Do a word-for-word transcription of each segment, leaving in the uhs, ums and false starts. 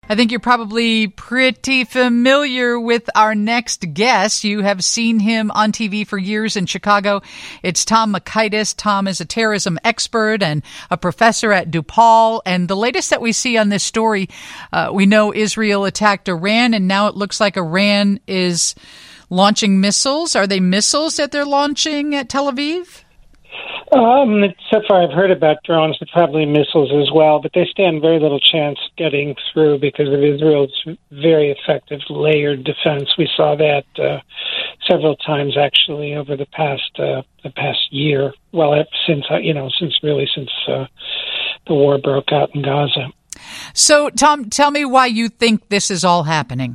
I think you're probably pretty familiar with our next guest. You have seen him on T V for years in Chicago. It's Tom Mockaitis. Tom is a terrorism expert and a professor at DePaul. And the latest that we see on this story, uh, we know Israel attacked Iran, and now it looks like Iran is launching missiles. Are they missiles that they're launching at Tel Aviv? Um, so far I've heard about drones, but probably missiles as well, but they stand very little chance getting through because of Israel's very effective layered defense. We saw that uh, several times actually over the past uh, the past year. Well, since uh, you know, since really since uh, the war broke out in Gaza. So, Tom, tell me why you think this is all happening.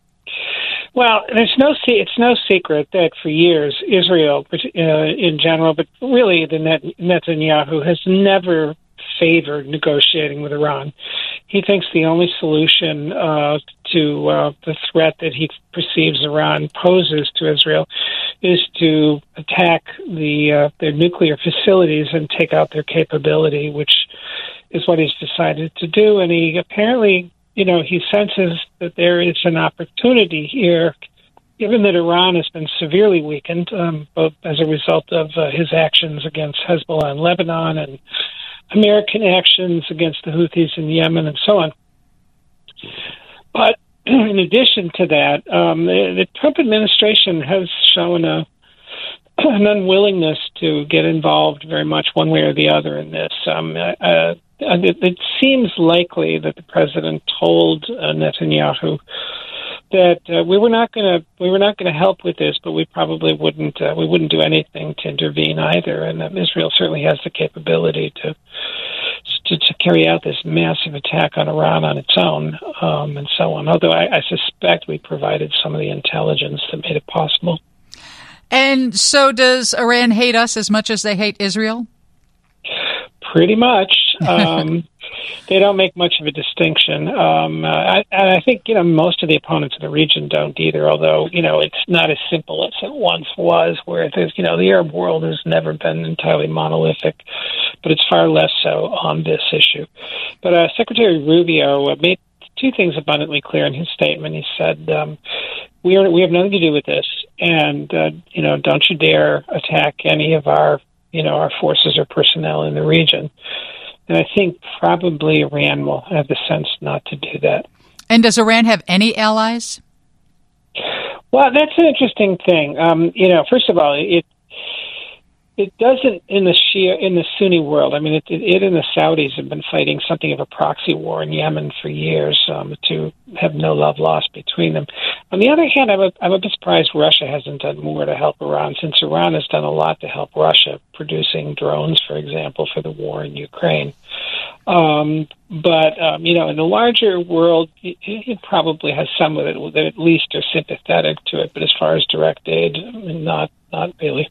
Well, there's no se- it's no secret that for years Israel, uh, in general, but really the Net- Netanyahu has never favored negotiating with Iran. He thinks the only solution uh, to uh, the threat that he perceives Iran poses to Israel is to attack the uh, their nuclear facilities and take out their capability, which is what he's decided to do. And he apparently, you know, he senses that there is an opportunity here, given that Iran has been severely weakened, um, both as a result of uh, his actions against Hezbollah in Lebanon and American actions against the Houthis in Yemen and so on. But in addition to that, um, the, the Trump administration has shown a, an unwillingness to get involved very much one way or the other in this. Um, uh, it, it seems likely that the president told uh, Netanyahu that uh, we were not going to we were not going to help with this, but we probably wouldn't uh, we wouldn't do anything to intervene either. And um, Israel certainly has the capability to, to to carry out this massive attack on Iran on its own, um, and so on. Although I, I suspect we provided some of the intelligence that made it possible. And so, does Iran hate us as much as they hate Israel? Pretty much. Um, they don't make much of a distinction. Um, uh, I, and I think, you know, most of the opponents in the region don't either, although, you know, it's not as simple as it once was, where there's, you know, the Arab world has never been entirely monolithic, but it's far less so on this issue. But uh, Secretary Rubio made two things abundantly clear in his statement. He said, um, we are, we have nothing to do with this, and, uh, you know, don't you dare attack any of our, you know, our forces or personnel in the region. And I think probably Iran will have the sense not to do that. And does Iran have any allies? Well, that's an interesting thing. Um, you know, first of all, it it doesn't in the Shia in the Sunni world. I mean, it, it, it and the Saudis have been fighting something of a proxy war in Yemen for years um, to have no love lost between them. On the other hand, I'm a, I'm a bit surprised Russia hasn't done more to help Iran, since Iran has done a lot to help Russia, producing drones, for example, for the war in Ukraine. Um, but, um, you know, in the larger world, it, it probably has some of it that at least are sympathetic to it. But as far as direct aid, not not really.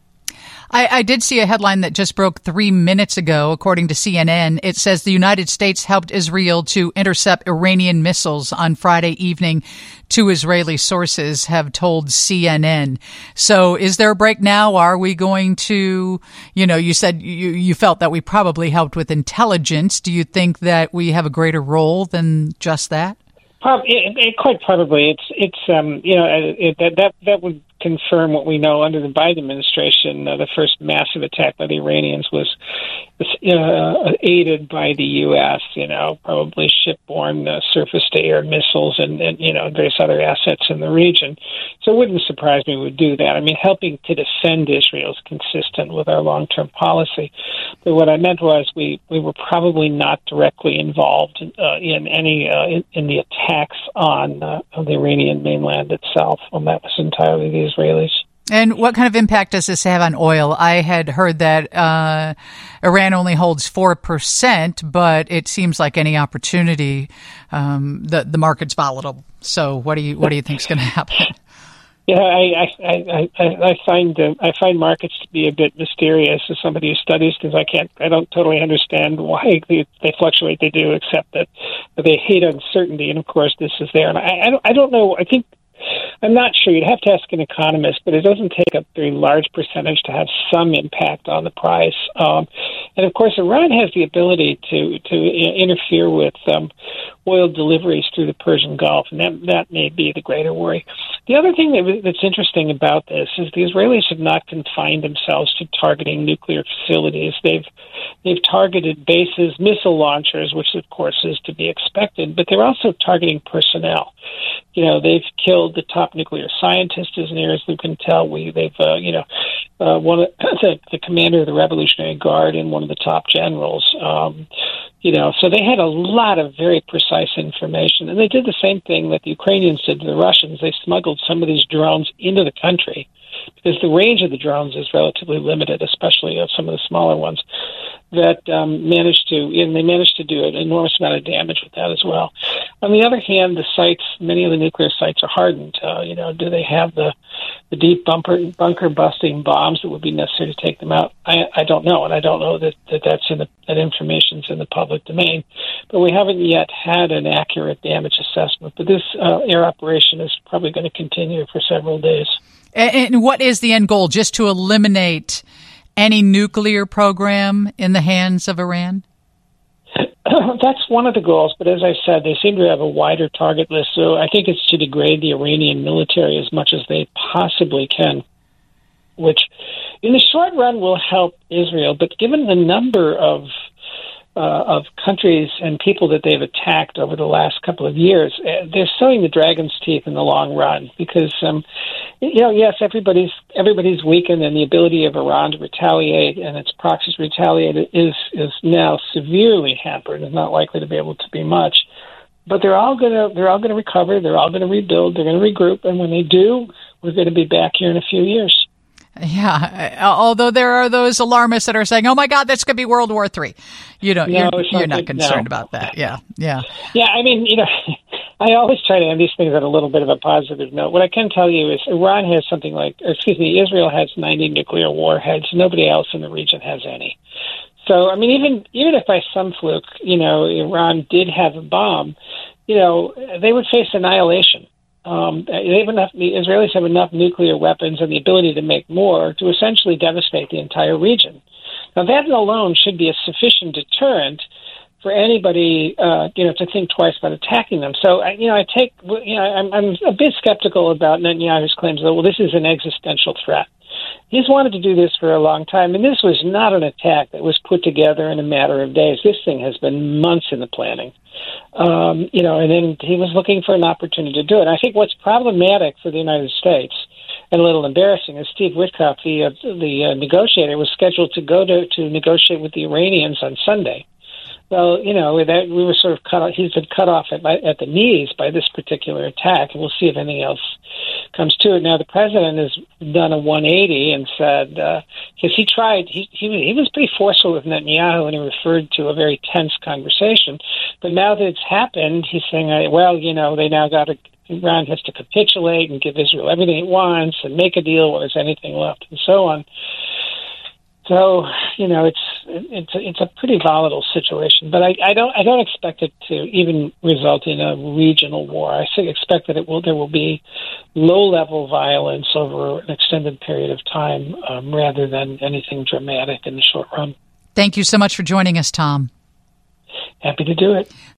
I, I did see a headline that just broke three minutes ago, according to C N N. It says the United States helped Israel to intercept Iranian missiles on Friday evening. Two Israeli sources have told C N N. So is there a break now? Are we going to, you know, you said you, you felt that we probably helped with intelligence. Do you think that we have a greater role than just that? Probably, it, it, quite probably. It's, it's um, you know, it, that, that, that would confirm what we know under the Biden administration. Uh, the first massive attack by the Iranians was, was uh, aided by the U S, you know, probably shipborne uh, surface-to-air missiles and, and, you know, various other assets in the region. So it wouldn't surprise me we would do that. I mean, helping to defend Israel is consistent with our long-term policy. But what I meant was we, we were probably not directly involved uh, in any uh, in, in the attacks on, uh, on the Iranian mainland itself. Well, that was entirely the Israelis. And what kind of impact does this have on oil? I had heard that uh, Iran only holds four percent, but it seems like any opportunity, um, the the market's volatile. So what do you what do you think is going to happen? Yeah, I I I, I find uh, I find markets to be a bit mysterious as somebody who studies, because I can't I don't totally understand why they, they fluctuate. They do, except that they hate uncertainty, and of course this is there. And I I don't, I don't know. I think. I'm not sure. You'd have to ask an economist, but it doesn't take a very large percentage to have some impact on the price. Um, And of course, Iran has the ability to to interfere with um, oil deliveries through the Persian Gulf, and that that may be the greater worry. The other thing that, that's interesting about this is the Israelis have not confined themselves to targeting nuclear facilities. They've they've targeted bases, missile launchers, which of course is to be expected, but they're also targeting personnel. You know, they've killed the top nuclear scientist, as near as we can tell. We they've uh, you know uh, one of the, the commander of the Revolutionary Guard and one of the top generals. Um, You know, so they had a lot of very precise information. And they did the same thing that the Ukrainians did to the Russians. They smuggled some of these drones into the country because the range of the drones is relatively limited, especially of some of the smaller ones, that um, managed to, and they managed to do an enormous amount of damage with that as well. On the other hand, the sites, many of the nuclear sites are hardened. Uh, you know, do they have the, the deep bunker, bunker busting bombs that would be necessary to take them out? I, I don't know, and I don't know that, that that's in the, that information's in the public domain. But we haven't yet had an accurate damage assessment. But this uh, air operation is probably going to continue for several days. And, and what is the end goal? Just to eliminate any nuclear program in the hands of Iran? That's one of the goals, but as I said, they seem to have a wider target list, so I think it's to degrade the Iranian military as much as they possibly can, which in the short run will help Israel, but given the number of uh, of countries and people that they've attacked over the last couple of years, they're sowing the dragon's teeth in the long run because, um, you know, yes, everybody's everybody's weakened, and the ability of Iran to retaliate and its proxies to retaliate is is now severely hampered. It's not likely to be able to be much. But they're all gonna they're all gonna recover. They're all gonna rebuild. They're gonna regroup, and when they do, we're going to be back here in a few years. Yeah, although there are those alarmists that are saying, "Oh my God, that's going to be World War Three." You know, no, you're, you're not good, concerned no. about that. Yeah, yeah, yeah. I mean, you know, I always try to end these things on a little bit of a positive note. What I can tell you is, Iran has something like, or excuse me, Israel has ninety nuclear warheads. Nobody else in the region has any. So, I mean, even even if by some fluke, you know, Iran did have a bomb, you know, they would face annihilation. Um, they have enough, the Israelis have enough nuclear weapons and the ability to make more to essentially devastate the entire region. Now, that alone should be a sufficient deterrent for anybody, uh, you know, to think twice about attacking them. So, you know, I take, you know, I'm, I'm a bit skeptical about Netanyahu's claims that, well, this is an existential threat. He's wanted to do this for a long time, and this was not an attack that was put together in a matter of days. This thing has been months in the planning. Um, you know, and then he was looking for an opportunity to do it. I think what's problematic for the United States, and a little embarrassing, is Steve Witkoff, the uh, the uh, negotiator, was scheduled to go to, to negotiate with the Iranians on Sunday. Well, you know, that we were sort of cut off, he's been cut off at, at the knees by this particular attack, and we'll see if anything else comes to it. Now, the president has done a one eighty and said, because uh, he tried, he, he he was pretty forceful with Netanyahu, and he referred to a very tense conversation. But now that it's happened, he's saying, well, you know, they now got to, Iran has to capitulate and give Israel everything it wants and make a deal when there's anything left, and so on. So, you know, it's it's a, it's a pretty volatile situation, but I, I don't I don't expect it to even result in a regional war. I expect that it will there will be low level violence over an extended period of time, um, rather than anything dramatic in the short run. Thank you so much for joining us, Tom. Happy to do it.